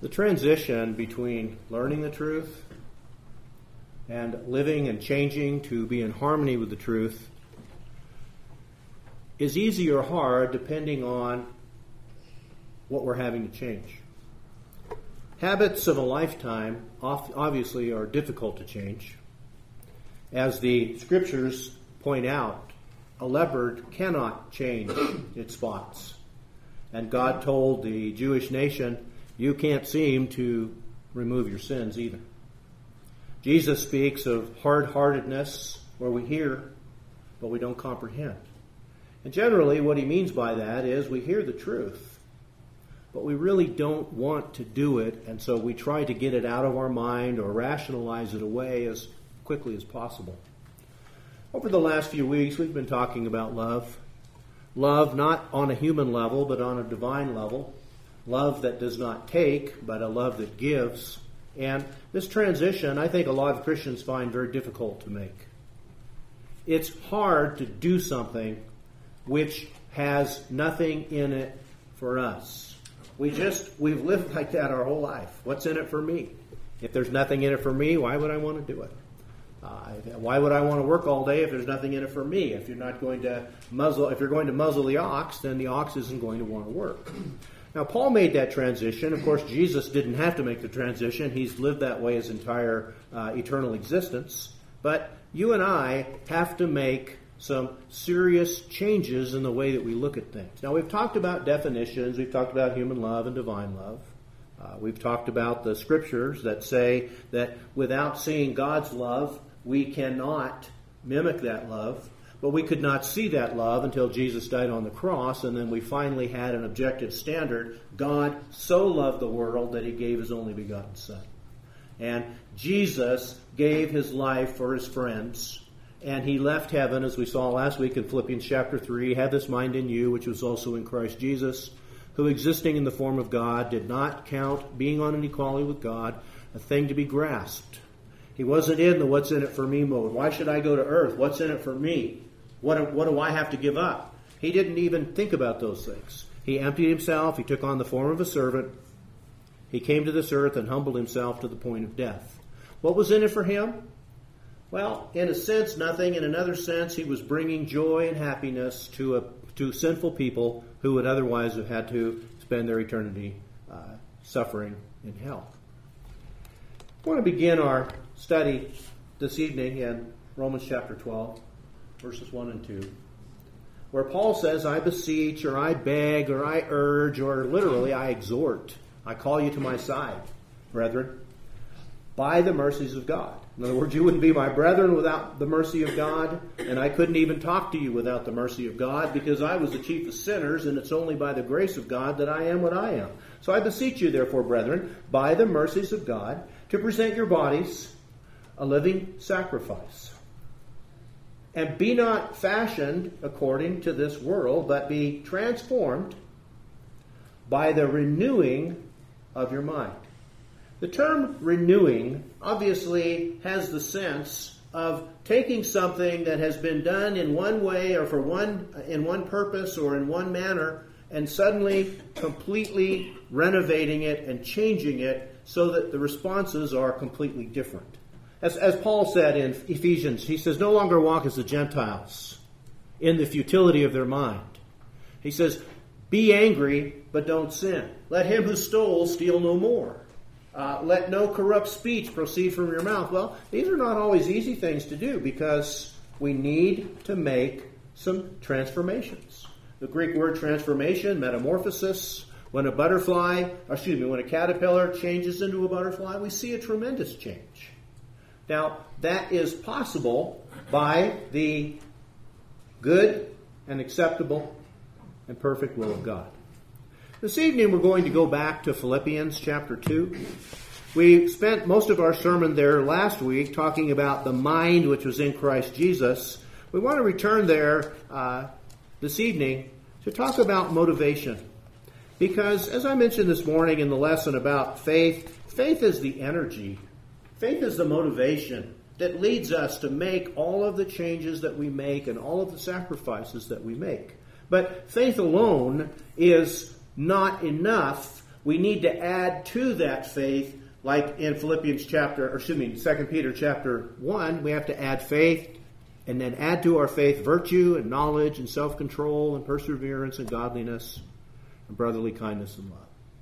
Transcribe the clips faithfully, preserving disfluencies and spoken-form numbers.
The transition between learning the truth and living and changing to be in harmony with the truth is easy or hard depending on what we're having to change. Habits of a lifetime obviously are difficult to change. As the scriptures point out, a leopard cannot change its spots. And God told the Jewish nation, you can't seem to remove your sins either. Jesus speaks of hard-heartedness where we hear, but we don't comprehend. And generally what he means by that is we hear the truth, but we really don't want to do it, and so we try to get it out of our mind or rationalize it away as quickly as possible. Over the last few weeks, we've been talking about love. Love not on a human level, but on a divine level. Love that does not take, but a love that gives. And this transition, I think a lot of Christians find very difficult to make. It's hard to do something which has nothing in it for us. We just, we've lived like that our whole life. What's in it for me? If there's nothing in it for me, why would I want to do it? Uh, why would I want to work all day if there's nothing in it for me? If you're not going to muzzle, if you're going to muzzle the ox, then the ox isn't going to want to work. Now, Paul made that transition. Of course, Jesus didn't have to make the transition. He's lived that way his entire uh, eternal existence. But you and I have to make some serious changes in the way that we look at things. Now, we've talked about definitions. We've talked about human love and divine love. Uh, we've talked about the scriptures that say that without seeing God's love, we cannot mimic that love. But we could not see that love until Jesus died on the cross, and then we finally had an objective standard. God so loved the world that he gave his only begotten Son. And Jesus gave his life for his friends, and he left heaven, as we saw last week in Philippians chapter three, had this mind in you, which was also in Christ Jesus, who existing in the form of God did not count being on an equality with God a thing to be grasped. He wasn't in the what's in it for me mode. Why should I go to earth? What's in it for me? What, what do I have to give up? He didn't even think about those things. He emptied himself. He took on the form of a servant. He came to this earth and humbled himself to the point of death. What was in it for him? Well, in a sense, nothing. In another sense, he was bringing joy and happiness to a, to sinful people who would otherwise have had to spend their eternity uh, suffering in hell. I want to begin our study this evening in Romans chapter twelve, verses one and two, where Paul says, I beseech, or I beg, or I urge, or literally I exhort. I call you to my side, brethren, by the mercies of God. In other words, you wouldn't be my brethren without the mercy of God, and I couldn't even talk to you without the mercy of God, because I was the chief of sinners, and it's only by the grace of God that I am what I am. So I beseech you, therefore, brethren, by the mercies of God, to present your bodies a living sacrifice. And be not fashioned according to this world, but be transformed by the renewing of your mind. The term renewing obviously has the sense of taking something that has been done in one way or for one in one purpose or in one manner and suddenly completely renovating it and changing it so that the responses are completely different. As, as Paul said in Ephesians, he says, no longer walk as the Gentiles in the futility of their mind. He says, be angry, but don't sin. Let him who stole steal no more. Uh, let no corrupt speech proceed from your mouth. Well, these are not always easy things to do because we need to make some transformations. The Greek word transformation, metamorphosis, when a butterfly, or excuse me, when a caterpillar changes into a butterfly, we see a tremendous change. Now, that is possible by the good and acceptable and perfect will of God. This evening we're going to go back to Philippians chapter two. We spent most of our sermon there last week talking about the mind which was in Christ Jesus. We want to return there uh, this evening to talk about motivation. Because as I mentioned this morning in the lesson about faith, faith is the energy. Faith is the motivation that leads us to make all of the changes that we make and all of the sacrifices that we make. But faith alone is not enough We need to add to that faith, like in Philippians chapter, or excuse me, Second Peter chapter one, we have to add faith, and then add to our faith virtue and knowledge and self-control and perseverance and godliness and brotherly kindness and love.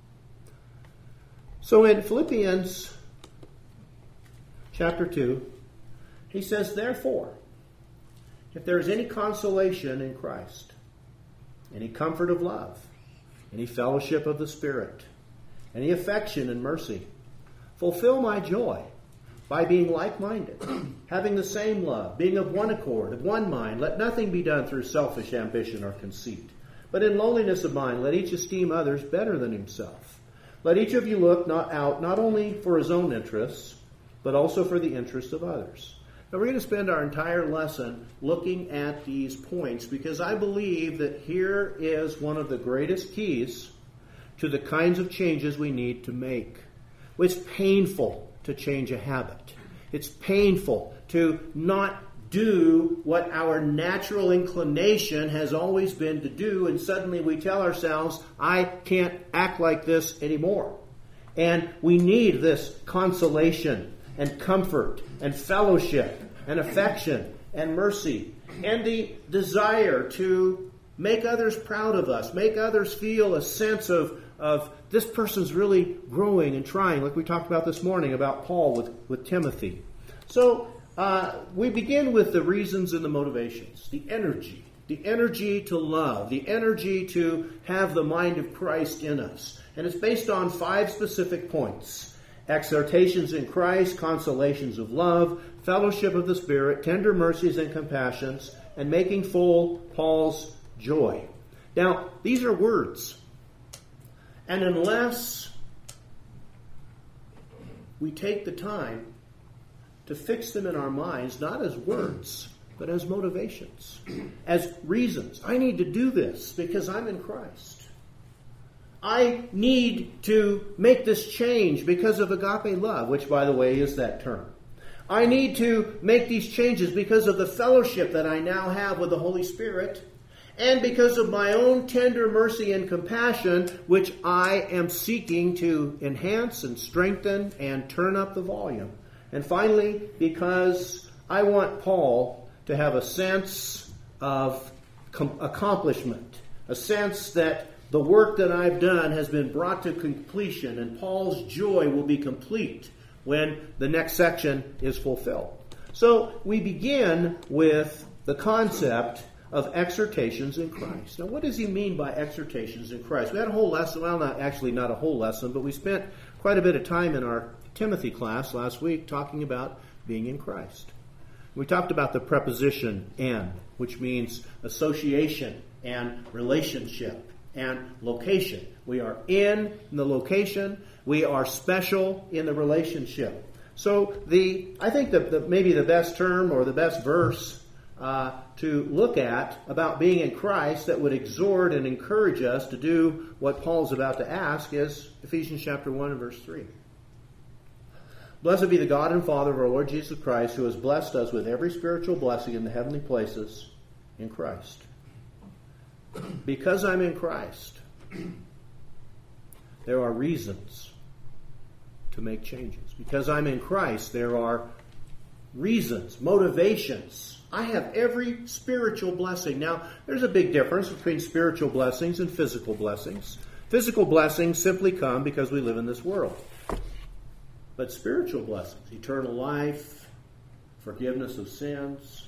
So in Philippians chapter two, he says, therefore, if there is any consolation in Christ, any comfort of love, any fellowship of the Spirit, any affection and mercy, fulfill my joy by being like-minded, having the same love, being of one accord, of one mind. Let nothing be done through selfish ambition or conceit, but in lowliness of mind let each esteem others better than himself. Let each of you look not out not only for his own interests, but also for the interests of others. Now we're going to spend our entire lesson looking at these points because I believe that here is one of the greatest keys to the kinds of changes we need to make. It's painful to change a habit. It's painful to not do what our natural inclination has always been to do, and suddenly we tell ourselves, I can't act like this anymore. And we need this consolation and comfort and fellowship and affection and mercy and the desire to make others proud of us, make others feel a sense of, of this person's really growing and trying, like we talked about this morning about Paul with, with Timothy. So uh, we begin with the reasons and the motivations, the energy, the energy to love, the energy to have the mind of Christ in us. And it's based on five specific points: exhortations in Christ, consolations of love, fellowship of the Spirit, tender mercies and compassions, and making full Paul's joy. Now, these are words. And unless we take the time to fix them in our minds, not as words, but as motivations, as reasons. I need to do this because I'm in Christ. I need to make this change because of agape love, which, by the way, is that term. I need to make these changes because of the fellowship that I now have with the Holy Spirit, and because of my own tender mercy and compassion, which I am seeking to enhance and strengthen and turn up the volume. And finally, because I want Paul to have a sense of com- accomplishment, a sense that the work that I've done has been brought to completion, and Paul's joy will be complete when the next section is fulfilled. So we begin with the concept of exhortations in Christ. Now, what does he mean by exhortations in Christ? We had a whole lesson, well, not actually not a whole lesson, but we spent quite a bit of time in our Timothy class last week talking about being in Christ. We talked about the preposition "and," which means association and relationship and location. We are in the location. We are special in the relationship. So the I think that the, maybe the best term or the best verse uh, to look at about being in Christ that would exhort and encourage us to do what Paul's about to ask is Ephesians chapter one and verse three. Blessed be the God and Father of our Lord Jesus Christ, who has blessed us with every spiritual blessing in the heavenly places in Christ. Because I'm in Christ, there are reasons to make changes. Because I'm in Christ, there are reasons, motivations. I have every spiritual blessing. Now, there's a big difference between spiritual blessings and physical blessings. Physical blessings simply come because we live in this world. But spiritual blessings, eternal life, forgiveness of sins,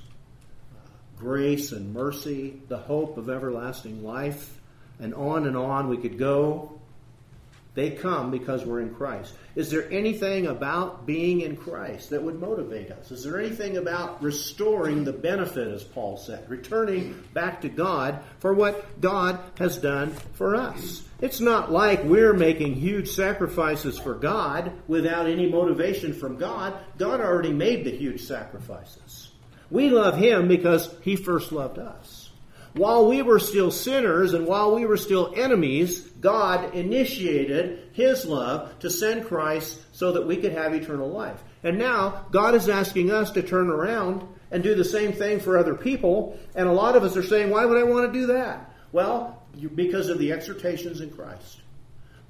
grace and mercy, the hope of everlasting life, and on and on we could go. They come because we're in Christ. Is there anything about being in Christ that would motivate us? Is there anything about restoring the benefit, as Paul said, returning back to God for what God has done for us? It's not like we're making huge sacrifices for God without any motivation from God. God already made the huge sacrifices. We love Him because He first loved us. While we were still sinners and while we were still enemies, God initiated His love to send Christ so that we could have eternal life. And now God is asking us to turn around and do the same thing for other people. And a lot of us are saying, why would I want to do that? Well, because of the exhortations in Christ.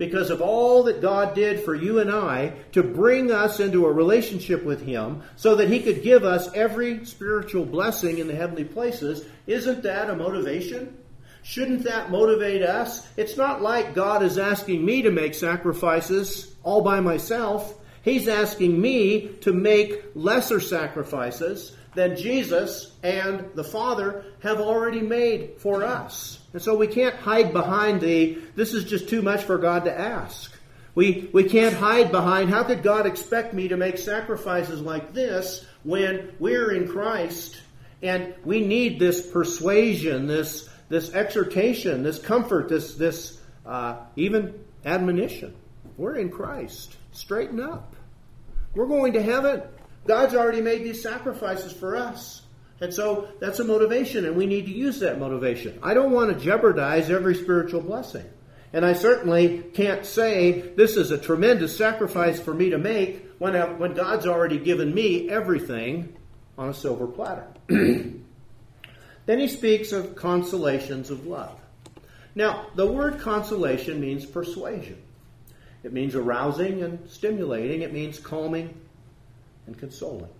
because of all that God did for you and I to bring us into a relationship with Him so that He could give us every spiritual blessing in the heavenly places. Isn't that a motivation? Shouldn't that motivate us? It's not like God is asking me to make sacrifices all by myself. He's asking me to make lesser sacrifices than Jesus and the Father have already made for us. And so we can't hide behind the, this is just too much for God to ask. We, we can't hide behind, how could God expect me to make sacrifices like this when we're in Christ and we need this persuasion, this this exhortation, this comfort, this, this uh, even admonition. We're in Christ. Straighten up. We're going to heaven. God's already made these sacrifices for us. And so that's a motivation, and we need to use that motivation. I don't want to jeopardize every spiritual blessing. And I certainly can't say this is a tremendous sacrifice for me to make when, I, when God's already given me everything on a silver platter. Then he speaks of consolations of love. Now, the word consolation means persuasion. It means arousing and stimulating. It means calming and consoling.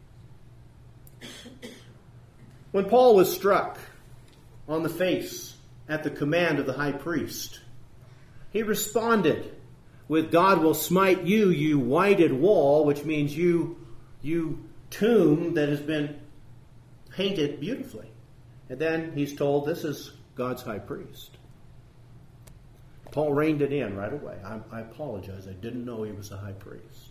When Paul was struck on the face at the command of the high priest, he responded with, God will smite you, you whited wall, which means you, you tomb that has been painted beautifully. And then he's told, this is God's high priest. Paul reined it in right away. I, I apologize. I didn't know he was a high priest.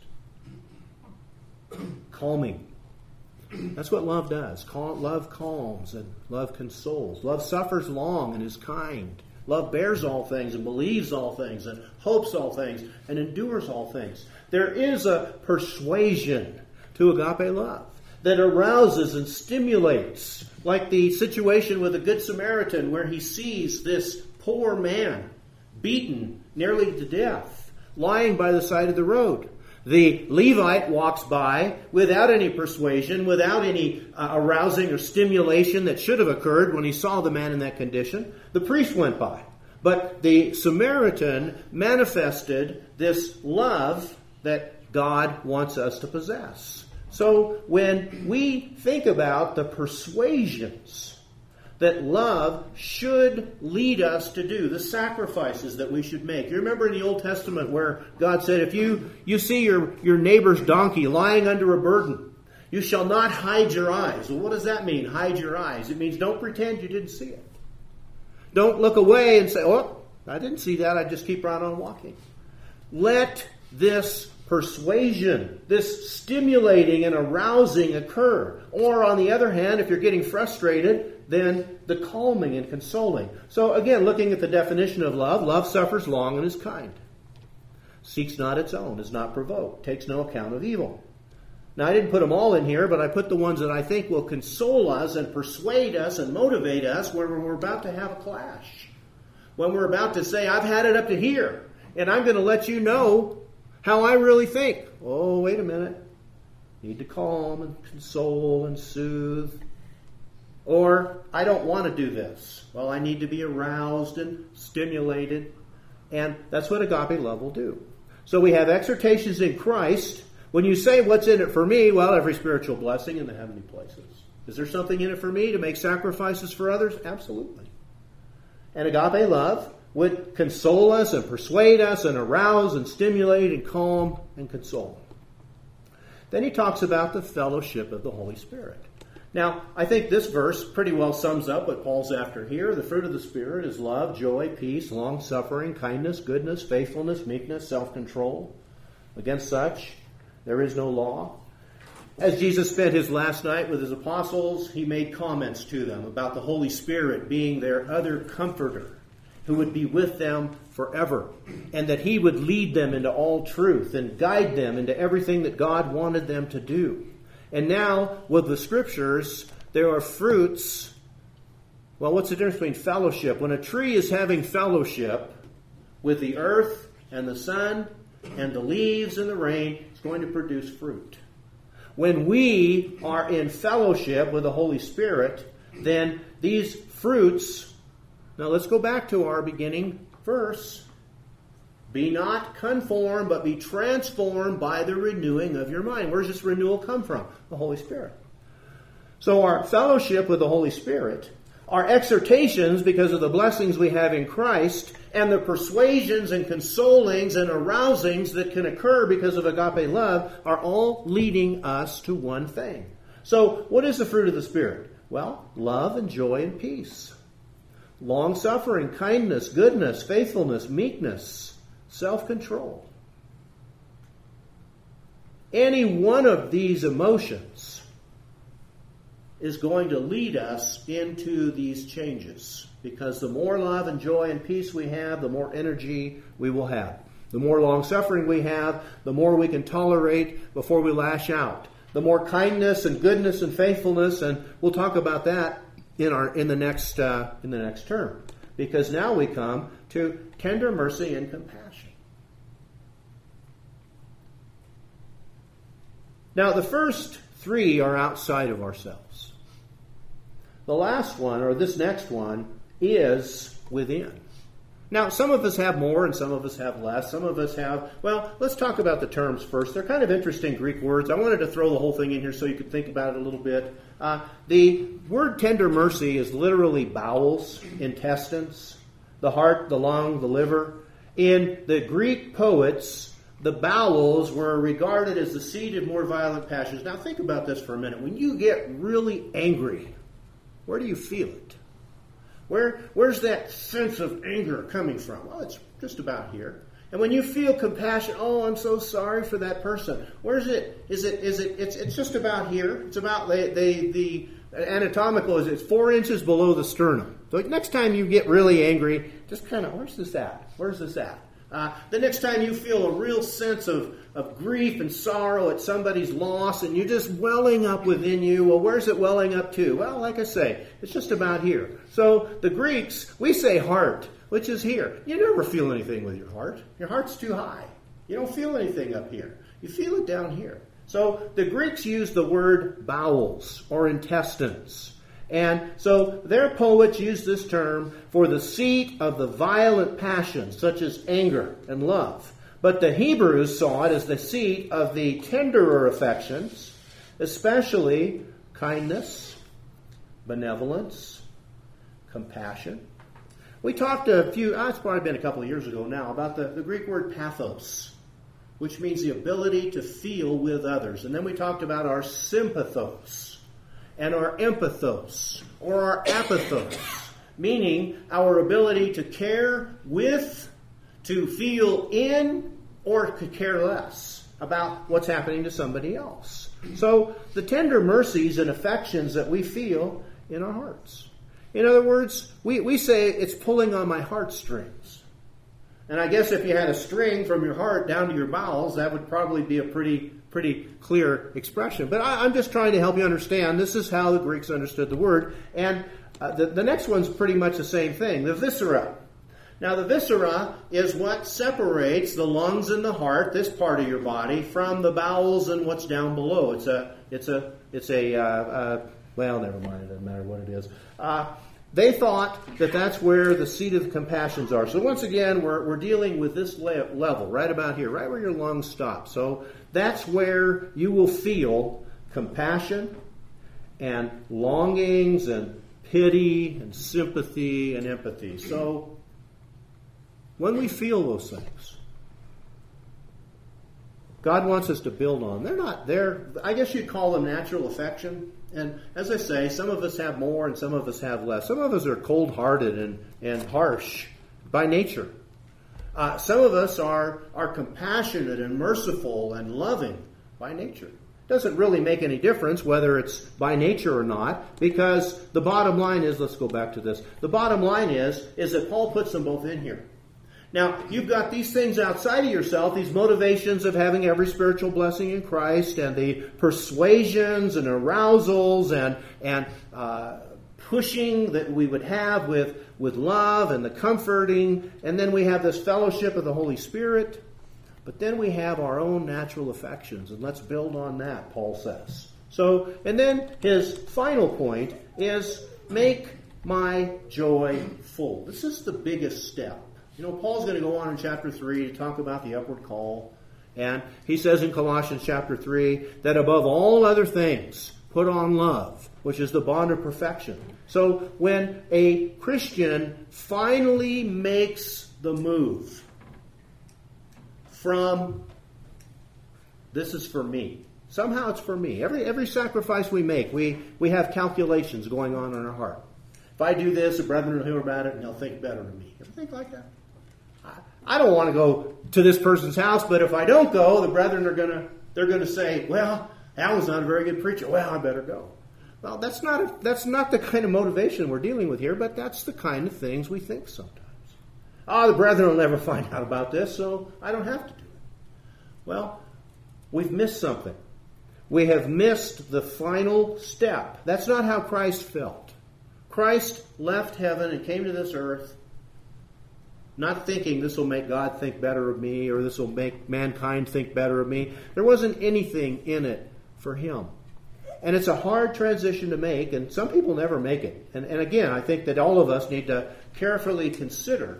Calming. That's what love does. Cal- love calms and love consoles. Love suffers long and is kind. Love bears all things and believes all things and hopes all things and endures all things. There is a persuasion to agape love that arouses and stimulates, like the situation with the Good Samaritan where he sees this poor man beaten nearly to death, lying by the side of the road. The Levite walks by without any persuasion, without any uh, arousing or stimulation that should have occurred when he saw the man in that condition. The priest went by. But the Samaritan manifested this love that God wants us to possess. So when we think about the persuasions that love should lead us to do, the sacrifices that we should make. You remember in the Old Testament where God said, if you, you see your, your neighbor's donkey lying under a burden, you shall not hide your eyes. Well, what does that mean, hide your eyes? It means don't pretend you didn't see it. Don't look away and say, oh, I didn't see that. I just keep right on walking. Let this persuasion, this stimulating and arousing occur. Or on the other hand, if you're getting frustrated, then the calming and consoling. So again, looking at the definition of love, love suffers long and is kind. Seeks not its own, is not provoked, takes no account of evil. Now I didn't put them all in here, but I put the ones that I think will console us and persuade us and motivate us when we're about to have a clash. When we're about to say, I've had it up to here, and I'm going to let you know how I really think. Oh, wait a minute. Need to calm and console and soothe. Or, I don't want to do this. Well, I need to be aroused and stimulated. And that's what agape love will do. So we have exhortations in Christ. When you say, what's in it for me? Well, every spiritual blessing in the heavenly places. Is there something in it for me to make sacrifices for others? Absolutely. And agape love would console us and persuade us and arouse and stimulate and calm and console. Then he talks about the fellowship of the Holy Spirit. Now, I think this verse pretty well sums up what Paul's after here. The fruit of the Spirit is love, joy, peace, long-suffering, kindness, goodness, faithfulness, meekness, self-control. Against such, there is no law. As Jesus spent his last night with his apostles, he made comments to them about the Holy Spirit being their other comforter who would be with them forever, and that he would lead them into all truth and guide them into everything that God wanted them to do. And now, with the Scriptures, there are fruits. Well, what's the difference between fellowship? When a tree is having fellowship with the earth and the sun and the leaves and the rain, it's going to produce fruit. When we are in fellowship with the Holy Spirit, then these fruits... Now let's go back to our beginning verse. Be not conformed, but be transformed by the renewing of your mind. Where does this renewal come from? The Holy Spirit. So our fellowship with the Holy Spirit, our exhortations because of the blessings we have in Christ, and the persuasions and consolings and arousings that can occur because of agape love are all leading us to one thing. So what is the fruit of the Spirit? Well, love and joy and peace. Long-suffering, kindness, goodness, faithfulness, meekness, self-control. Any one of these emotions is going to lead us into these changes. Because the more love and joy and peace we have, the more energy we will have. The more long-suffering we have, the more we can tolerate before we lash out. The more kindness and goodness and faithfulness, and we'll talk about that in our in the next uh, in the next term. Because now we come to tender mercy and compassion. Now the first three are outside of ourselves. The last one, or this next one, is within. Now, some of us have more and some of us have less. Some of us have, well, let's talk about the terms first. They're kind of interesting Greek words. I wanted to throw the whole thing in here so you could think about it a little bit. Uh, the word tender mercy is literally bowels, intestines, the heart, the lung, the liver. In the Greek poets, the bowels were regarded as the seat of more violent passions. Now, think about this for a minute. When you get really angry, where do you feel it? Where, where's that sense of anger coming from? Well, it's just about here. And when you feel compassion, oh, I'm so sorry for that person. Where's it? Is it? Is it? It's. It's just about here. It's about the the, the anatomical is it's four inches below the sternum. So next time you get really angry, just kind of where's this at? Where's this at? Uh, the next time you feel a real sense of, of grief and sorrow at somebody's loss and you're just welling up within you, well, where's it welling up to? Well, like I say, it's just about here. So the Greeks, we say heart, which is here. You never feel anything with your heart. Your heart's too high. You don't feel anything up here. You feel it down here. So the Greeks use the word bowels or intestines. And so their poets use this term for the seat of the violent passions, such as anger and love. But the Hebrews saw it as the seat of the tenderer affections, especially kindness, benevolence, compassion. We talked a few, oh, it's probably been a couple of years ago now, about the, the Greek word pathos, which means the ability to feel with others. And then we talked about our sympathos and our empathos, or our apathos, meaning our ability to care with, to feel in, or to care less about what's happening to somebody else. So the tender mercies and affections that we feel in our hearts. In other words, we, we say it's pulling on my heartstrings. And I guess if you had a string from your heart down to your bowels, that would probably be a pretty pretty clear expression. But I, I'm just trying to help you understand. This is how the Greeks understood the word. And uh, the, the next one's pretty much the same thing, the viscera. Now, the viscera is what separates the lungs and the heart, this part of your body, from the bowels and what's down below. It's a, it's a, it's a. Uh, uh, well, never mind. It doesn't matter what it is. Uh, They thought that that's where the seat of the compassions are. So once again, we're, we're dealing with this le- level, right about here, right where your lungs stop. So that's where you will feel compassion and longings and pity and sympathy and empathy. So when we feel those things, God wants us to build on them. They're not there. I guess you'd call them natural affection. And as I say, some of us have more and some of us have less. Some of us are cold-hearted and, and harsh by nature. Uh, some of us are, are compassionate and merciful and loving by nature. It doesn't really make any difference whether it's by nature or not, because the bottom line is, let's go back to this. The bottom line is, is that Paul puts them both in here. Now, you've got these things outside of yourself, these motivations of having every spiritual blessing in Christ, and the persuasions and arousals and and uh, pushing that we would have with, with love and the comforting. And then we have this fellowship of the Holy Spirit. But then we have our own natural affections, and let's build on that, Paul says. So, and then his final point is, make my joy full. This is the biggest step. You know, Paul's going to go on in chapter three to talk about the upward call. And he says in Colossians chapter three that above all other things, put on love, which is the bond of perfection. So when a Christian finally makes the move from this is for me, somehow it's for me. Every every sacrifice we make, we, we have calculations going on in our heart. If I do this, the brethren will hear about it and they'll think better of me. Ever think like that? I don't want to go to this person's house, but if I don't go, the brethren are going to, they're going to say, well, Al was not a very good preacher. Well, I better go. Well, that's not a, that's not the kind of motivation we're dealing with here, but that's the kind of things we think sometimes. Oh, the brethren will never find out about this, so I don't have to do it. Well, we've missed something. We have missed the final step. That's not how Christ felt. Christ left heaven and came to this earth not thinking this will make God think better of me or this will make mankind think better of me. There wasn't anything in it for him. And it's a hard transition to make, and some people never make it. And, and again, I think that all of us need to carefully consider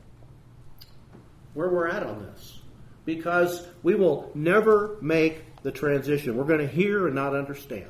where we're at on this. Because we will never make the transition. We're going to hear and not understand.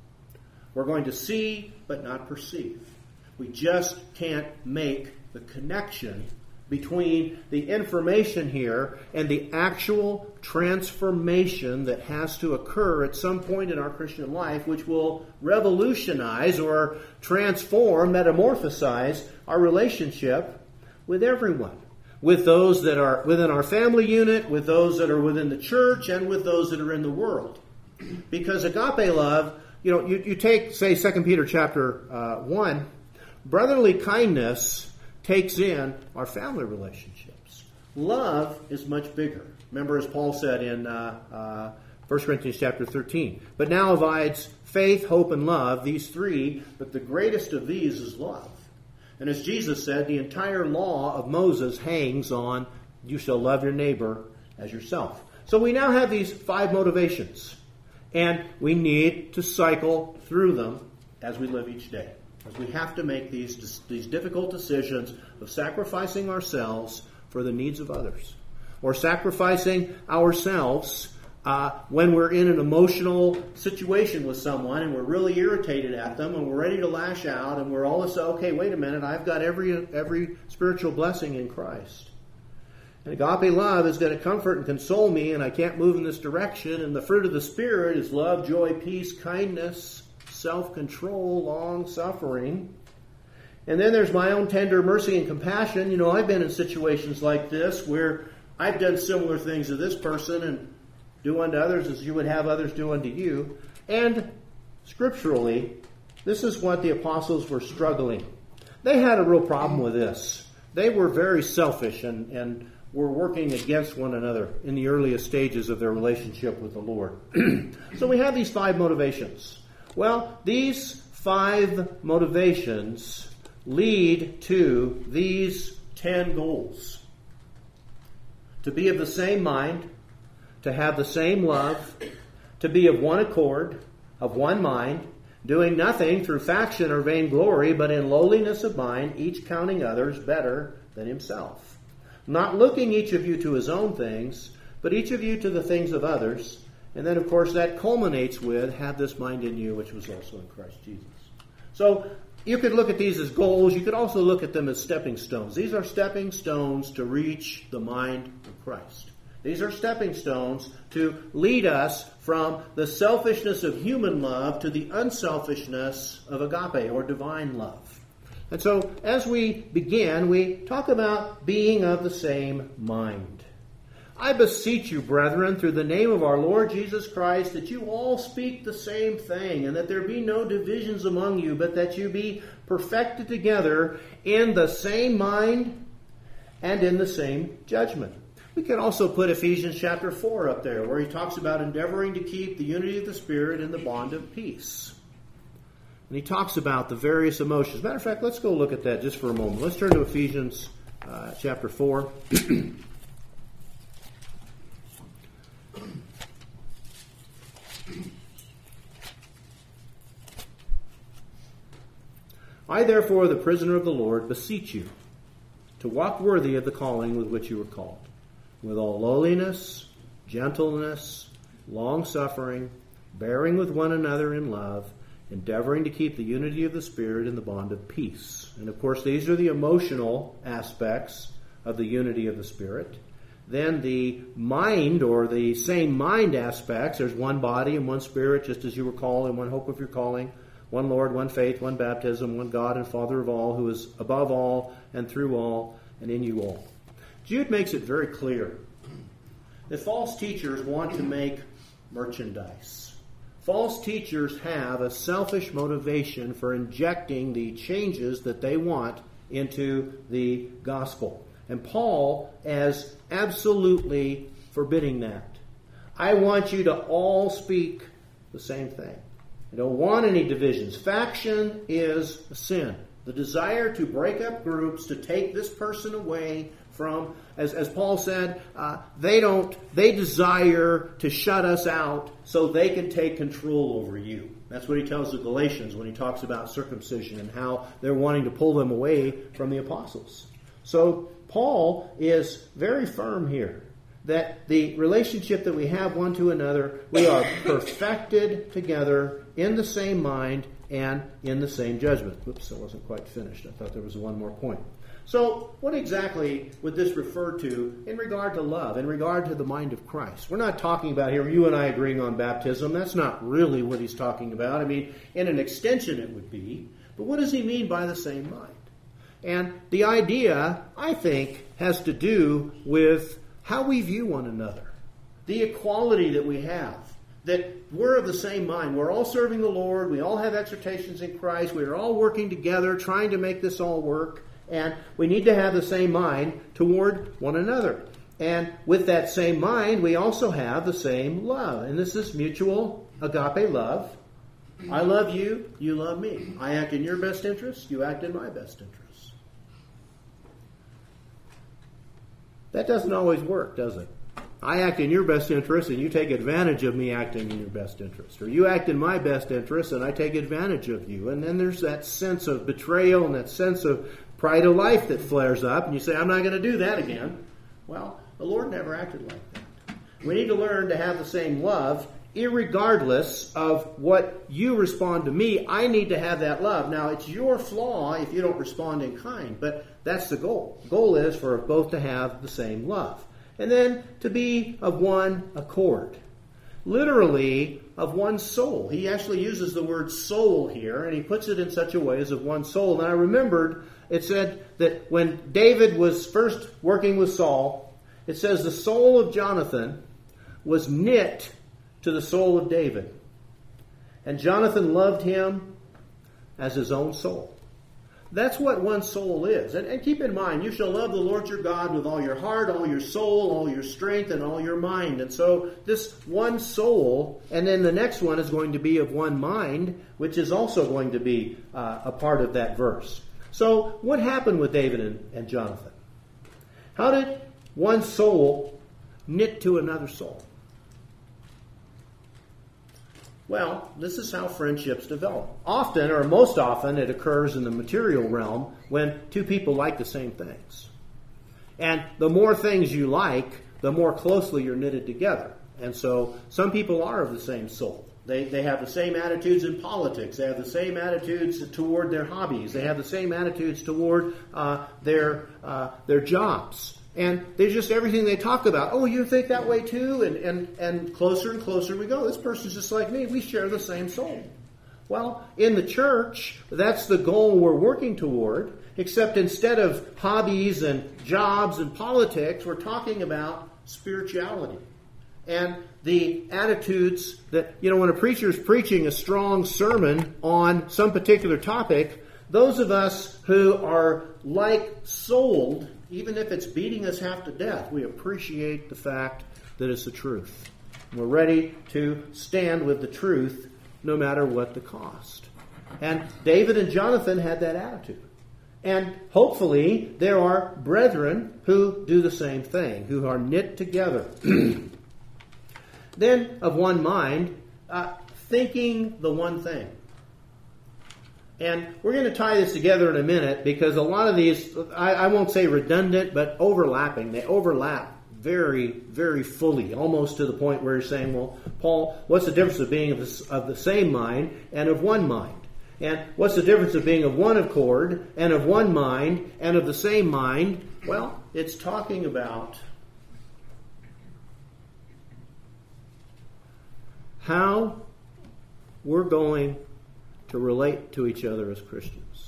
We're going to see but not perceive. We just can't make the connection between the information here and the actual transformation that has to occur at some point in our Christian life, which will revolutionize or transform, metamorphosize our relationship with everyone. With those that are within our family unit, with those that are within the church, and with those that are in the world. Because agape love, you know, you, you take, say, Second Peter chapter uh, one, brotherly kindness takes in our family relationships. Love is much bigger. Remember, as Paul said in uh, uh, First Corinthians chapter thirteen, but now abides faith, hope, and love, these three, but the greatest of these is love. And as Jesus said, the entire law of Moses hangs on, you shall love your neighbor as yourself. So we now have these five motivations, and we need to cycle through them as we live each day. As we have to make these, these difficult decisions of sacrificing ourselves for the needs of others. Or sacrificing ourselves uh, when we're in an emotional situation with someone and we're really irritated at them and we're ready to lash out and we're all of a sudden, okay, wait a minute, I've got every every spiritual blessing in Christ. And agape love is going to comfort and console me and I can't move in this direction. And the fruit of the Spirit is love, joy, peace, kindness, self-control, long-suffering. And then there's my own tender mercy and compassion. You know, I've been in situations like this where I've done similar things to this person and do unto others as you would have others do unto you. And scripturally, this is what the apostles were struggling. They had a real problem with this. They were very selfish and, and were working against one another in the earliest stages of their relationship with the Lord. So we have these five motivations. Well, these five motivations lead to these ten goals. To be of the same mind, to have the same love, to be of one accord, of one mind, doing nothing through faction or vainglory, but in lowliness of mind, each counting others better than himself. Not looking each of you to his own things, but each of you to the things of others. And then, of course, that culminates with, have this mind in you, which was also in Christ Jesus. So, you could look at these as goals. You could also look at them as stepping stones. These are stepping stones to reach the mind of Christ. These are stepping stones to lead us from the selfishness of human love to the unselfishness of agape, or divine love. And so, as we begin, we talk about being of the same mind. I beseech you, brethren, through the name of our Lord Jesus Christ, that you all speak the same thing, and that there be no divisions among you, but that you be perfected together in the same mind and in the same judgment. We can also put Ephesians chapter four up there, where he talks about endeavoring to keep the unity of the Spirit in the bond of peace. And he talks about the various emotions. Matter of fact, let's go look at that just for a moment. Let's turn to Ephesians uh, chapter four. I, therefore, the prisoner of the Lord, beseech you to walk worthy of the calling with which you were called, with all lowliness, gentleness, long-suffering, bearing with one another in love, endeavoring to keep the unity of the Spirit in the bond of peace. And of course, these are the emotional aspects of the unity of the Spirit. Then the mind, or the same mind aspects, there's one body and one Spirit, just as you were called, and one hope of your calling, one Lord, one faith, one baptism, one God and Father of all, who is above all and through all and in you all. Jude makes it very clear that false teachers want to make merchandise. False teachers have a selfish motivation for injecting the changes that they want into the gospel. And Paul is absolutely forbidding that. I want you to all speak the same thing. I don't want any divisions. Faction is a sin. The desire to break up groups, to take this person away from, as, as Paul said, uh, they don't, they desire to shut us out so they can take control over you. That's what he tells the Galatians when he talks about circumcision and how they're wanting to pull them away from the apostles. So Paul is very firm here that the relationship that we have one to another, we are perfected together in the same mind and in the same judgment. Oops, I wasn't quite finished. I thought there was one more point. So what exactly would this refer to in regard to love, in regard to the mind of Christ? We're not talking about here you and I agreeing on baptism. That's not really what he's talking about. I mean, in an extension it would be. But what does he mean by the same mind? And the idea, I think, has to do with how we view one another. The equality that we have. That we're of the same mind. We're all serving the Lord. We all have exhortations in Christ. We're all working together, trying to make this all work. And we need to have the same mind toward one another. And with that same mind, we also have the same love. And this is mutual agape love. I love you, you love me. I act in your best interest, you act in my best interest. That doesn't always work, does it? I act in your best interest and you take advantage of me acting in your best interest. Or you act in my best interest and I take advantage of you. And then there's that sense of betrayal and that sense of pride of life that flares up. And you say, I'm not going to do that again. Well, the Lord never acted like that. We need to learn to have the same love irregardless of what you respond to me. I need to have that love. Now, it's your flaw if you don't respond in kind. But that's the goal. The goal is for both to have the same love. And then to be of one accord. Literally, of one soul. He actually uses the word soul here, and he puts it in such a way as of one soul. And I remembered, it said that when David was first working with Saul, it says the soul of Jonathan was knit to the soul of David. And Jonathan loved him as his own soul. That's what one soul is. And, and keep in mind, you shall love the Lord your God with all your heart, all your soul, all your strength, and all your mind. And so this one soul, and then the next one is going to be of one mind, which is also going to be uh, a part of that verse. So what happened with David and, and Jonathan? How did one soul knit to another soul? Well, this is how friendships develop. Often, or most often, it occurs in the material realm when two people like the same things. And the more things you like, the more closely you're knitted together. And so some people are of the same soul. They they have the same attitudes in politics. They have the same attitudes toward their hobbies. They have the same attitudes toward uh, their uh, their jobs. And there's just everything they talk about. Oh, you think that way too? And, and, and closer and closer we go. This person's just like me. We share the same soul. Well, in the church, that's the goal we're working toward. Except instead of hobbies and jobs and politics, we're talking about spirituality. And the attitudes that, you know, when a preacher's preaching a strong sermon on some particular topic, those of us who are like-souled, even if it's beating us half to death, we appreciate the fact that it's the truth. We're ready to stand with the truth no matter what the cost. And David and Jonathan had that attitude. And hopefully there are brethren who do the same thing, who are knit together. Then, of one mind, uh, thinking the one thing. And we're going to tie this together in a minute because a lot of these, I, I won't say redundant, but overlapping. They overlap very, very fully, almost to the point where you're saying, well, Paul, what's the difference of being of the, of the same mind and of one mind? And what's the difference of being of one accord and of one mind and of the same mind? Well, it's talking about how we're going to relate to each other as Christians.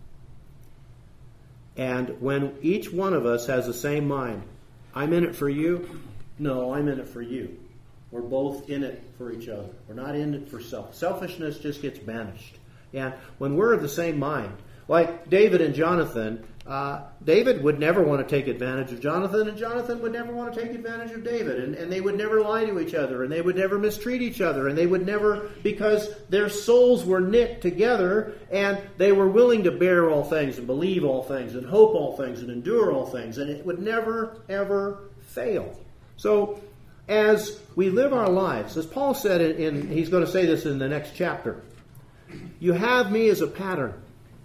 And when each one of us has the same mind, I'm in it for you. No, I'm in it for you. We're both in it for each other. We're not in it for self. Selfishness just gets banished. And when we're of the same mind, like David and Jonathan, uh, David would never want to take advantage of Jonathan, and Jonathan would never want to take advantage of David. And, and they would never lie to each other, and they would never mistreat each other, and they would never, because their souls were knit together, and they were willing to bear all things, and believe all things, and hope all things, and endure all things, and it would never, ever fail. So, as we live our lives, as Paul said, in, in he's going to say this in the next chapter, you have me as a pattern.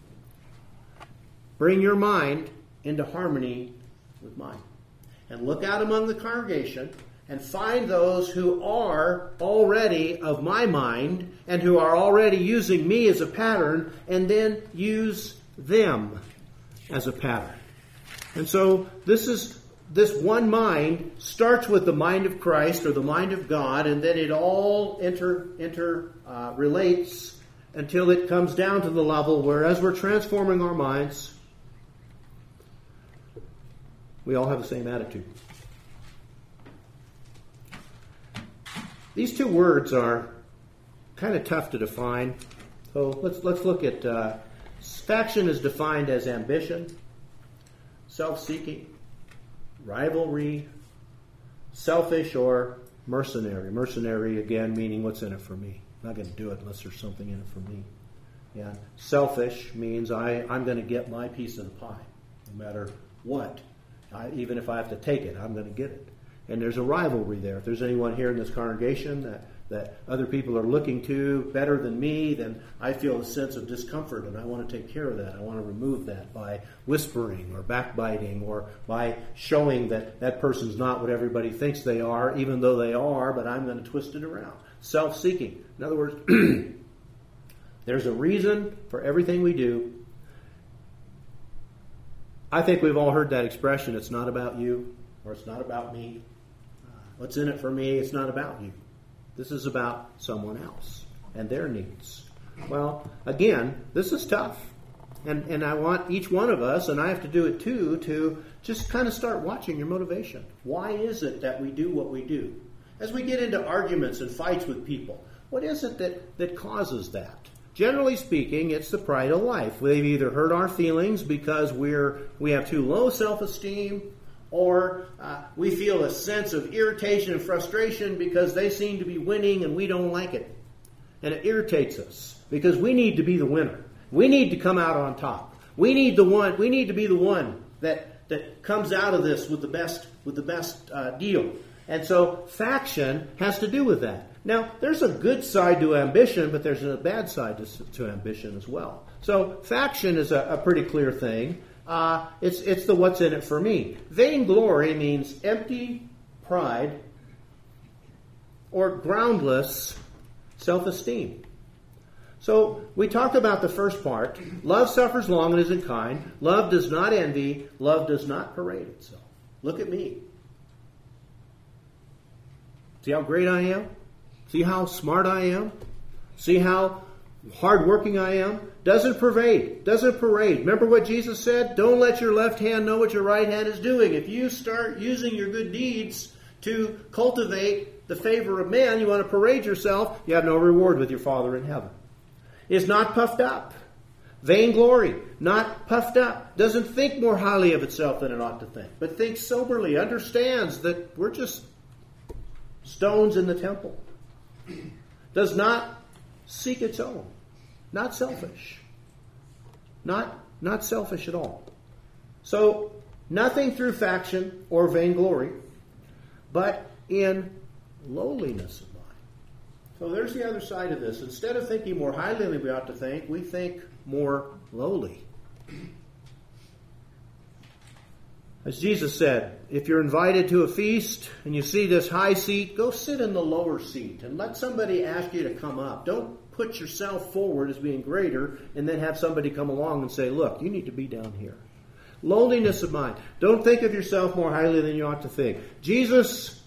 Bring your mind into harmony with mine. And look out among the congregation and find those who are already of my mind and who are already using me as a pattern, and then use them as a pattern. And so this is this one mind starts with the mind of Christ or the mind of God, and then it all inter, inter uh, relates until it comes down to the level where, as we're transforming our minds, we all have the same attitude. These two words are kind of tough to define. So let's let's look at uh, faction is defined as ambition, self-seeking, rivalry, selfish, or mercenary. Mercenary, again, meaning what's in it for me. I'm not going to do it unless there's something in it for me. Yeah. Selfish means I, I'm going to get my piece of the pie, no matter what. I, even if I have to take it, I'm going to get it. And there's a rivalry there. If there's anyone here in this congregation that, that other people are looking to better than me, then I feel a sense of discomfort, and I want to take care of that. I want to remove that by whispering or backbiting or by showing that that person's not what everybody thinks they are, even though they are, but I'm going to twist it around. Self-seeking. In other words, there's a reason for everything we do. I think we've all heard that expression, it's not about you, or it's not about me. Uh, what's in it for me, it's not about you. This is about someone else and their needs. Well, again, this is tough. And, and I want each one of us, and I have to do it too, to just kind of start watching your motivation. Why is it that we do what we do? As we get into arguments and fights with people, what is it that, that causes that? Generally speaking, it's the pride of life. They've either hurt our feelings because we're we have too low self-esteem, or uh, we feel a sense of irritation and frustration because they seem to be winning and we don't like it. And it irritates us because we need to be the winner. We need to come out on top. We need the one. We need to be the one that that comes out of this with the best with the best uh, deal. And so faction has to do with that. Now, there's a good side to ambition, but there's a bad side to, to ambition as well. So faction is a, a pretty clear thing. Uh, it's it's the what's in it for me. Vainglory means empty pride or groundless self-esteem. So we talked about the first part. Love suffers long and isn't kind. Love does not envy. Love does not parade itself. Look at me. See how great I am? See how smart I am? See how hardworking I am? Doesn't parade. Doesn't parade. Remember what Jesus said? Don't let your left hand know what your right hand is doing. If you start using your good deeds to cultivate the favor of man, you want to parade yourself, you have no reward with your Father in heaven. Is not puffed up. Vainglory, not puffed up. Doesn't think more highly of itself than it ought to think, but thinks soberly, understands that we're just stones in the temple. Does not seek its own. Not selfish. Not, not selfish at all. So, nothing through faction or vainglory, but in lowliness of mind. So there's the other side of this. Instead of thinking more highly than we ought to think, we think more lowly. As Jesus said, if you're invited to a feast and you see this high seat, go sit in the lower seat and let somebody ask you to come up. Don't put yourself forward as being greater and then have somebody come along and say, look, you need to be down here. Lowliness of mind. Don't think of yourself more highly than you ought to think. Jesus,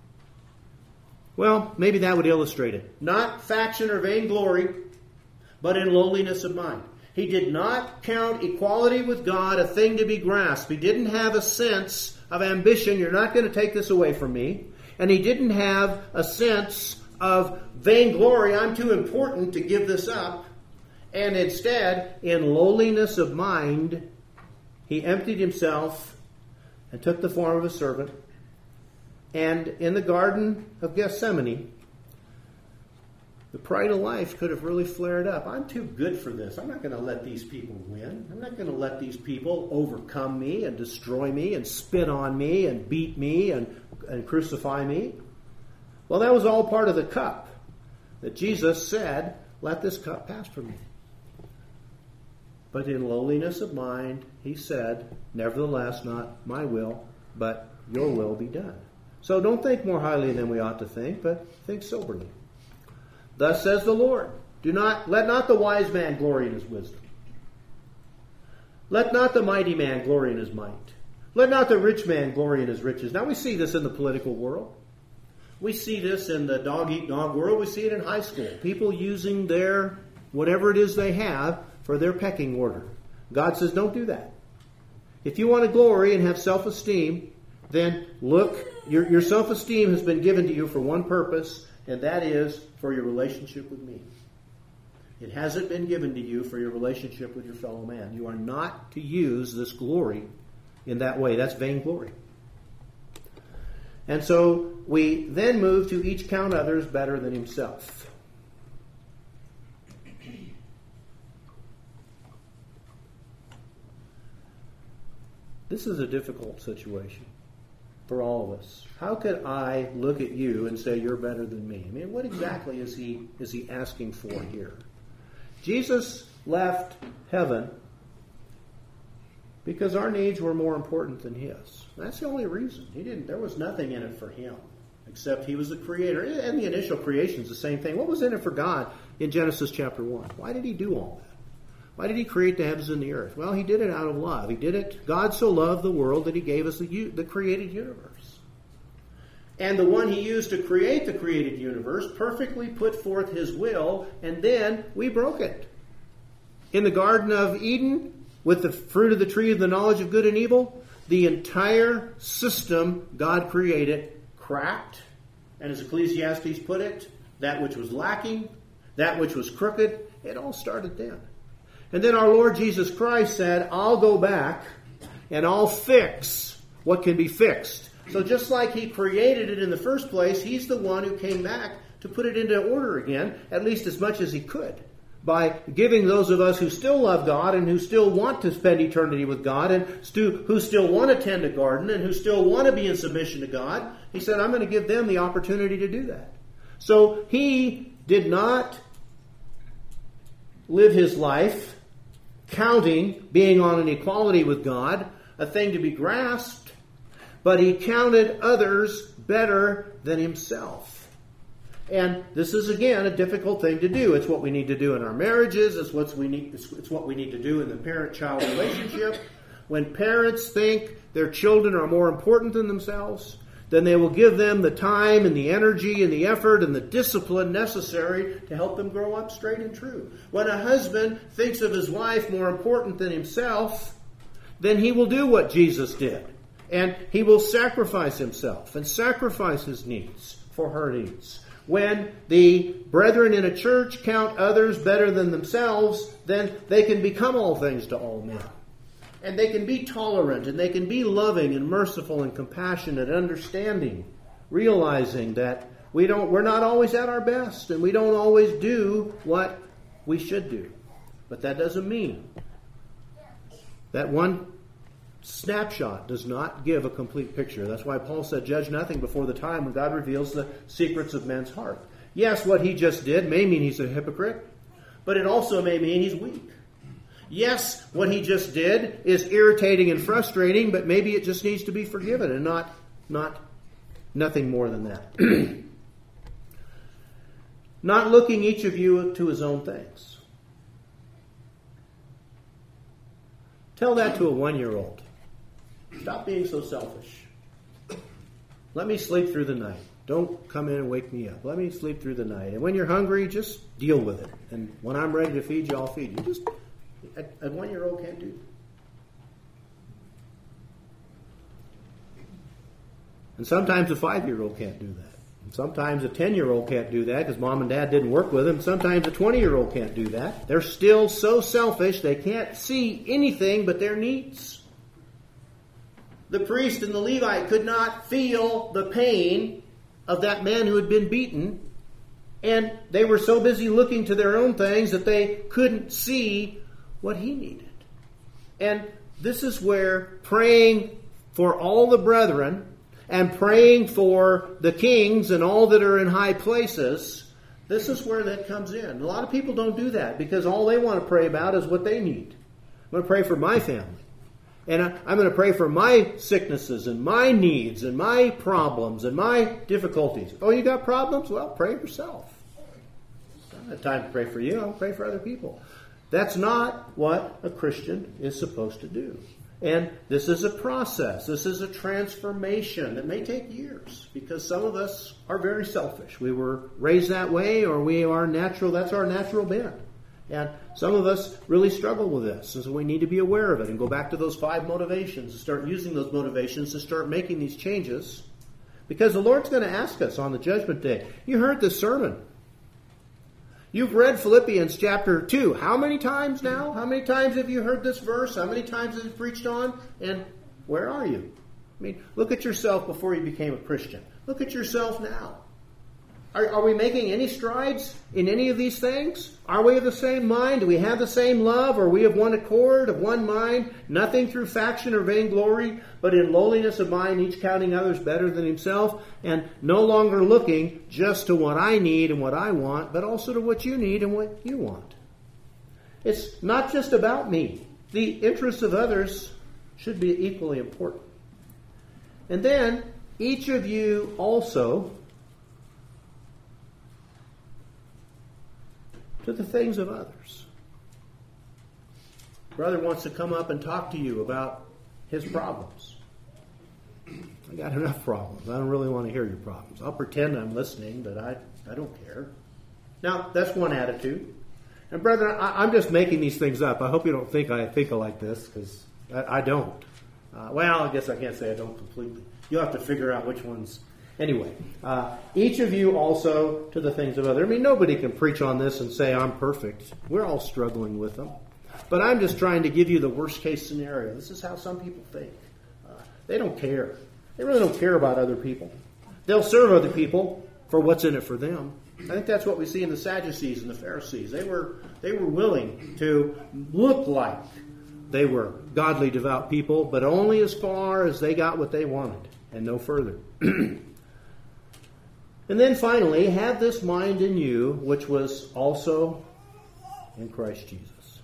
well, maybe that would illustrate it. Not faction or vainglory, but in lowliness of mind. He did not count equality with God a thing to be grasped. He didn't have a sense of ambition. You're not going to take this away from me. And he didn't have a sense of vainglory. I'm too important to give this up. And instead, in lowliness of mind, he emptied himself and took the form of a servant. And in the Garden of Gethsemane, the pride of life could have really flared up. I'm too good for this. I'm not going to let these people win. I'm not going to let these people overcome me and destroy me and spit on me and beat me and, and crucify me. Well, that was all part of the cup that Jesus said, let this cup pass from me. But in lowliness of mind, he said, nevertheless, not my will, but your will be done. So don't think more highly than we ought to think, but think soberly. Thus says the Lord, do not let not the wise man glory in his wisdom. Let not the mighty man glory in his might. Let not the rich man glory in his riches. Now we see this in the political world. We see this in the dog-eat-dog world. We see it in high school. People using their, whatever it is they have, for their pecking order. God says, don't do that. If you want to glory and have self-esteem, then look, your, your self-esteem has been given to you for one purpose, and that is for your relationship with me. It hasn't been given to you for your relationship with your fellow man. You are not to use this glory in that way. That's vainglory. And so we then move to each count others better than himself. This is a difficult situation for all of us. How could I look at you and say you're better than me? I mean, what exactly is he is he asking for here? Jesus left heaven because our needs were more important than his. That's the only reason. He didn't. There was nothing in it for him except he was the creator. And the initial creation is the same thing. What was in it for God in Genesis chapter one? Why did he do all that? Why did he create the heavens and the earth? Well, he did it out of love. He did it. God so loved the world that he gave us the, the created universe. And the one he used to create the created universe perfectly put forth his will, and then we broke it. In the Garden of Eden, with the fruit of the tree of the knowledge of good and evil, the entire system God created cracked. And as Ecclesiastes put it, that which was lacking, that which was crooked, it all started then. And then our Lord Jesus Christ said, I'll go back and I'll fix what can be fixed. So just like he created it in the first place, he's the one who came back to put it into order again, at least as much as he could, by giving those of us who still love God and who still want to spend eternity with God and who still want to tend a garden and who still want to be in submission to God, he said, I'm going to give them the opportunity to do that. So he did not live his life counting being on an equality with God, a thing to be grasped, but he counted others better than himself. And this is, again, a difficult thing to do. It's what we need to do in our marriages. It's what we need, it's what we need to do in the parent-child relationship. When parents think their children are more important than themselves, then they will give them the time and the energy and the effort and the discipline necessary to help them grow up straight and true. When a husband thinks of his wife more important than himself, then he will do what Jesus did. And he will sacrifice himself and sacrifice his needs for her needs. When the brethren in a church count others better than themselves, then they can become all things to all men. And they can be tolerant, and they can be loving and merciful and compassionate, understanding, realizing that we don't, we're not always at our best, and we don't always do what we should do. But that doesn't mean that one snapshot does not give a complete picture. That's why Paul said, judge nothing before the time when God reveals the secrets of men's heart. Yes, what he just did may mean he's a hypocrite, but it also may mean he's weak. Yes, what he just did is irritating and frustrating, but maybe it just needs to be forgiven and not, not nothing more than that. Not looking each of you to his own things. Tell that to a one-year-old. Stop being so selfish. Let me sleep through the night. Don't come in and wake me up. Let me sleep through the night. And when you're hungry, just deal with it. And when I'm ready to feed you, I'll feed you. Just a, a one-year-old can't do that. And sometimes a five-year-old can't do that. And sometimes a ten-year-old can't do that because mom and dad didn't work with them. Sometimes a twenty-year-old can't do that. They're still so selfish they can't see anything but their needs. The priest and the Levite could not feel the pain of that man who had been beaten, and they were so busy looking to their own things that they couldn't see what he needed. And this is where praying for all the brethren and praying for the kings and all that are in high places, this is where that comes in. A lot of people don't do that because all they want to pray about is what they need. I'm going to pray for my family. And I'm going to pray for my sicknesses and my needs and my problems and my difficulties. Oh, you got problems? Well, pray yourself. I don't have time to pray for you. I'll pray for other people. That's not what a Christian is supposed to do. And this is a process. This is a transformation that may take years because some of us are very selfish. We were raised that way, or we are natural. That's our natural bent. And some of us really struggle with this, and so we need to be aware of it and go back to those five motivations and start using those motivations to start making these changes, because the Lord's going to ask us on the judgment day. You heard this sermon. You've read Philippians chapter two. How many times now? How many times have you heard this verse? How many times has it preached on? And where are you? I mean, look at yourself before you became a Christian. Look at yourself now. Are, are we making any strides in any of these things? Are we of the same mind? Do we have the same love? Are we of one accord, of one mind? Nothing through faction or vainglory, but in lowliness of mind, each counting others better than himself, and no longer looking just to what I need and what I want, but also to what you need and what you want. It's not just about me. The interests of others should be equally important. And then, each of you also to the things of others. Brother wants to come up and talk to you about his problems. I got enough problems. I don't really want to hear your problems. I'll pretend I'm listening, but I, I don't care. Now, that's one attitude. And brethren, I, I'm just making these things up. I hope you don't think I think like this, because I, I don't. Uh, well, I guess I can't say I don't completely. You'll have to figure out which ones. Anyway, uh, each of you also to the things of others. I mean, nobody can preach on this and say I'm perfect. We're all struggling with them. But I'm just trying to give you the worst case scenario. This is how some people think. Uh, they don't care. They really don't care about other people. They'll serve other people for what's in it for them. I think that's what we see in the Sadducees and the Pharisees. They were they were willing to look like they were godly, devout people, but only as far as they got what they wanted and no further. And then finally, have this mind in you, which was also in Christ Jesus.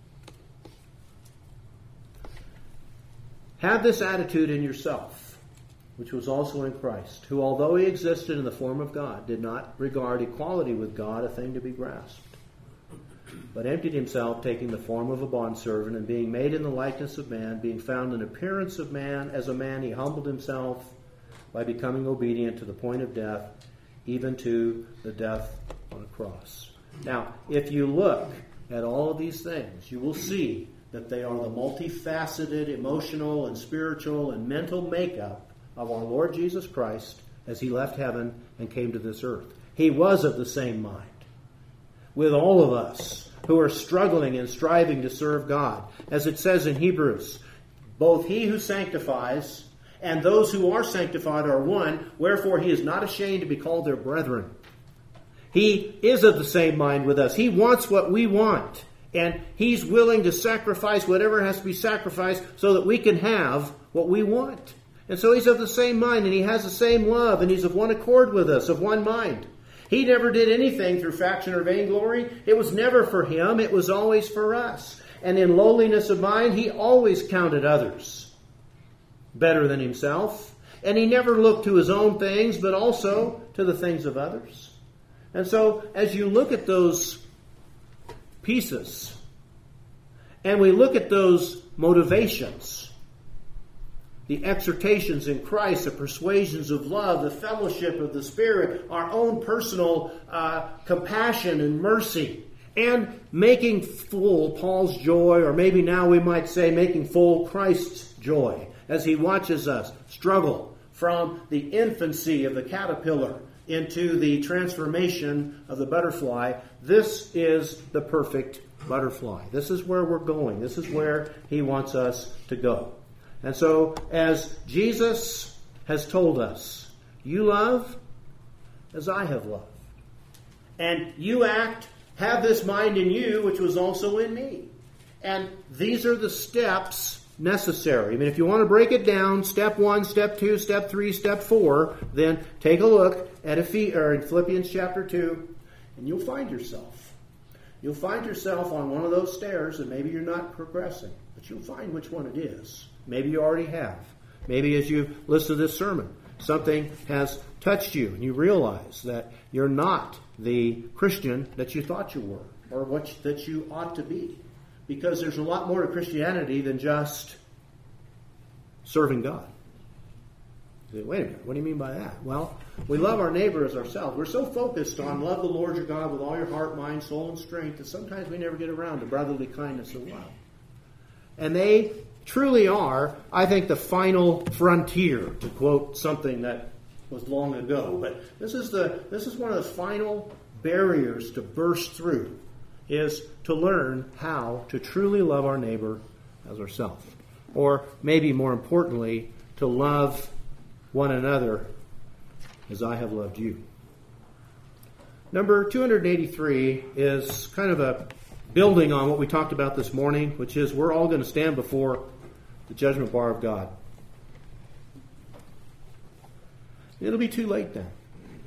Have this attitude in yourself, which was also in Christ, who, although he existed in the form of God, did not regard equality with God a thing to be grasped, but emptied himself, taking the form of a bondservant, and being made in the likeness of man, being found in appearance of man, as a man he humbled himself by becoming obedient to the point of death, even to the death on a cross. Now, if you look at all of these things, you will see that they are the multifaceted emotional and spiritual and mental makeup of our Lord Jesus Christ as he left heaven and came to this earth. He was of the same mind with all of us who are struggling and striving to serve God. As it says in Hebrews, both he who sanctifies and those who are sanctified are one, wherefore he is not ashamed to be called their brethren. He is of the same mind with us. He wants what we want. And he's willing to sacrifice whatever has to be sacrificed so that we can have what we want. And so he's of the same mind, and he has the same love, and he's of one accord with us, of one mind. He never did anything through faction or vainglory. It was never for him. It was always for us. and in lowliness of mind, he always counted others better than himself. And he never looked to his own things, but also to the things of others. And so, as you look at those pieces, and we look at those motivations, the exhortations in Christ, the persuasions of love, the fellowship of the Spirit, our own personal uh, compassion and mercy, and making full Paul's joy, or maybe now we might say making full Christ's joy, as he watches us struggle from the infancy of the caterpillar into the transformation of the butterfly. This is the perfect butterfly. This is where we're going. This is where he wants us to go. And so, as Jesus has told us, you love as I have loved. And you act, have this mind in you, which was also in me. And these are the steps necessary. I mean, if you want to break it down, step one, step two, step three, step four, then take a look at Ephes- or in Philippians chapter two, and you'll find yourself. You'll find yourself on one of those stairs, and maybe you're not progressing, but you'll find which one it is. Maybe you already have. Maybe as you listen to this sermon, something has touched you, and you realize that you're not the Christian that you thought you were, or what that you ought to be. Because there's a lot more to Christianity than just serving God. You say, wait a minute, what do you mean by that? Well, we love our neighbor as ourselves. We're so focused on love the Lord your God with all your heart, mind, soul, and strength that sometimes we never get around to brotherly kindness and love. And they truly are, I think, the final frontier, to quote something that was long ago. But this is the this is one of the final barriers to burst through, is to learn how to truly love our neighbor as ourselves. Or maybe more importantly, to love one another as I have loved you. Number two hundred eighty-three is kind of a building on what we talked about this morning, which is we're all going to stand before the judgment bar of God. It'll be too late then.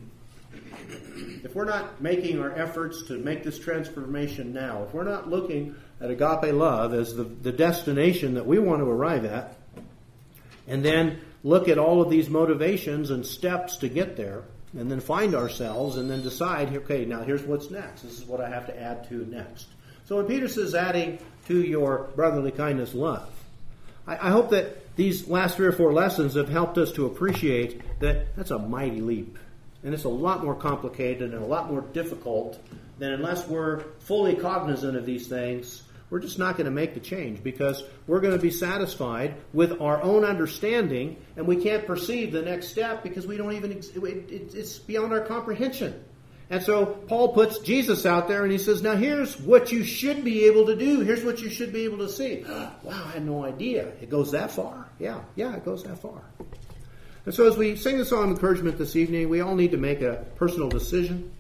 If we're not making our efforts to make this transformation now, if we're not looking at agape love as the, the destination that we want to arrive at, and then look at all of these motivations and steps to get there, and then find ourselves, and then decide, okay, now here's what's next. This is what I have to add to next. So when Peter says adding to your brotherly kindness love, I, I hope that these last three or four lessons have helped us to appreciate that that's a mighty leap. And it's a lot more complicated and a lot more difficult than, unless we're fully cognizant of these things, we're just not going to make the change, because we're going to be satisfied with our own understanding, and we can't perceive the next step because we don't even, it's beyond our comprehension. And so Paul puts Jesus out there and he says, now here's what you should be able to do. Here's what you should be able to see. Wow, I had no idea. It goes that far? Yeah, yeah, it goes that far. And so as we sing the song of encouragement this evening, we all need to make a personal decision.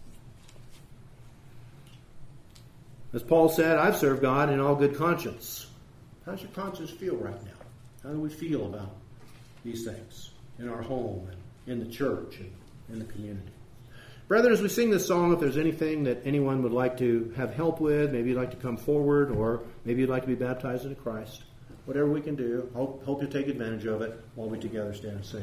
As Paul said, I've served God in all good conscience. How's your conscience feel right now? How do we feel about these things in our home and in the church and in the community? Brethren, as we sing this song, if there's anything that anyone would like to have help with, maybe you'd like to come forward, or maybe you'd like to be baptized into Christ, whatever we can do, hope, hope you take advantage of it while we together stand and sing.